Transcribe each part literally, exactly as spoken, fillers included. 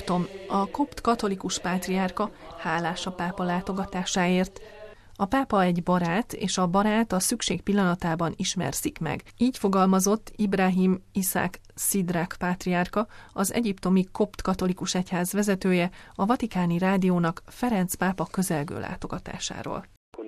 Egyiptom. A kopt katolikus pátriárka hálás a pápa látogatásáért. A pápa egy barát, és a barát a szükség pillanatában ismerszik meg. Így fogalmazott Ibrahim Iszák Szidrák pátriárka, az egyiptomi kopt katolikus egyház vezetője, a Vatikáni Rádiónak Ferenc pápa közelgő látogatásáról.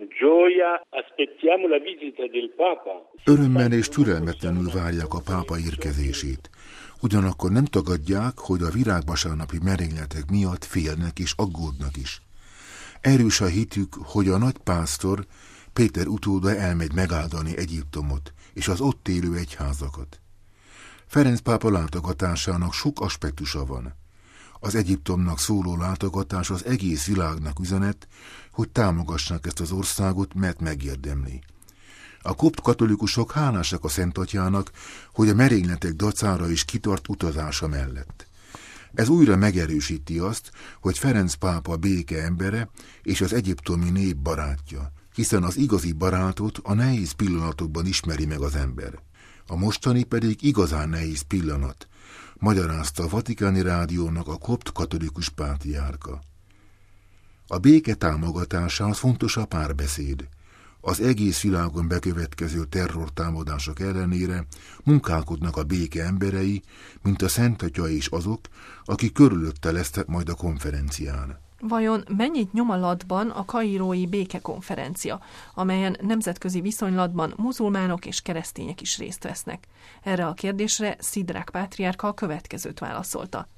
Örömmel és türelmetlenül várják a pápa érkezését. Ugyanakkor nem tagadják, hogy a virágvasárnapi merényletek miatt félnek és aggódnak is. Erős a hitük, hogy a nagypásztor Péter utóda elmegy megáldani Egyiptomot és az ott élő egyházakat. Ferenc pápa látogatásának sok aspektusa van. Az Egyiptomnak szóló látogatás az egész világnak üzenet, hogy támogassák ezt az országot, mert megérdemli. A kopt katolikusok hálásak a Szent Atyának, hogy a merényletek dacára is kitart utazása mellett. Ez újra megerősíti azt, hogy Ferenc pápa béke embere és az egyiptomi nép barátja, hiszen az igazi barátot a nehéz pillanatokban ismeri meg az ember. A mostani pedig igazán nehéz pillanat, magyarázta a Vatikáni Rádiónak a kopt katolikus pátriárka. A béke támogatásához fontos a párbeszéd. Az egész világon bekövetkező terrortámadások ellenére munkálkodnak a béke emberei, mint a Szent Atya és azok, akik körülötte lesznek majd a konferencián. Vajon mennyit nyom a latban a kairói békekonferencia, amelyen nemzetközi viszonylatban muzulmánok és keresztények is részt vesznek? Erre a kérdésre Szidrák pátriárka a következőt válaszolta.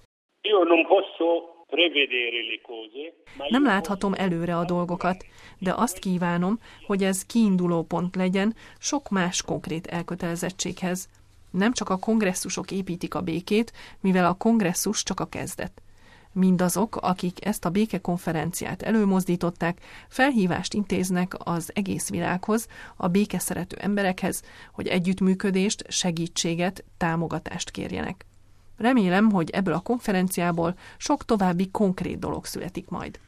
Nem láthatom előre a dolgokat, de azt kívánom, hogy ez kiinduló pont legyen sok más konkrét elkötelezettséghez. Nem csak a kongresszusok építik a békét, mivel a kongresszus csak a kezdet. Mindazok, akik ezt a békekonferenciát előmozdították, felhívást intéznek az egész világhoz, a békeszerető emberekhez, hogy együttműködést, segítséget, támogatást kérjenek. Remélem, hogy ebből a konferenciából sok további konkrét dolog születik majd.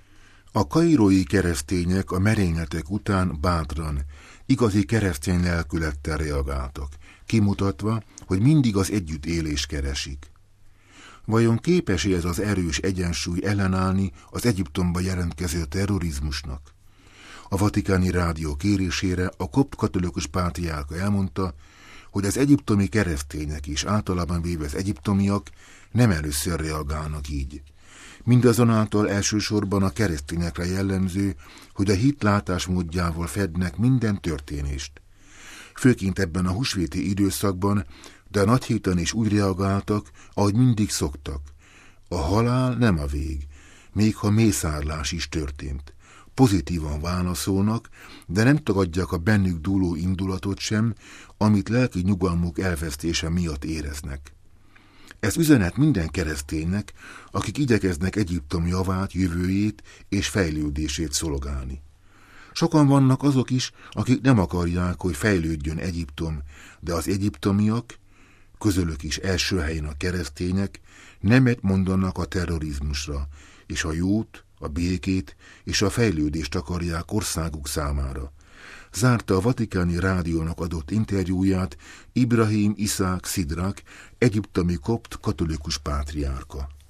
A kairói keresztények a merényletek után bátran, igazi keresztény lelkülettel reagáltak, kimutatva, hogy mindig az együttélés keresik. Vajon képes-e ez az erős egyensúly ellenállni az Egyiptomba jelentkező terrorizmusnak? A Vatikáni Rádió kérésére a kopt katolikus pátriárka elmondta, hogy az egyiptomi keresztények is, általában véve az egyiptomiak nem először reagálnak így. Mindazonáltal elsősorban a keresztényekre jellemző, hogy a hit látásmódjával fednek minden történést. Főként ebben a húsvéti időszakban, de a nagyhéten is úgy reagáltak, ahogy mindig szoktak. A halál nem a vég, még ha mészárlás is történt. Pozitívan válaszolnak, de nem tagadják a bennük dúló indulatot sem, amit lelki nyugalmuk elvesztése miatt éreznek. Ez üzenet minden kereszténynek, akik igyekeznek Egyiptom javát, jövőjét és fejlődését szolgálni. Sokan vannak azok is, akik nem akarják, hogy fejlődjön Egyiptom, de az egyiptomiak, közülük is első helyen a keresztények, nemet mondanak a terrorizmusra, és a jót, a békét és a fejlődést akarják országuk számára. Zárta a Vatikáni Rádiónak adott interjúját Ibrahim Iszák Szidrák, egyiptomi kopt katolikus pátriárka.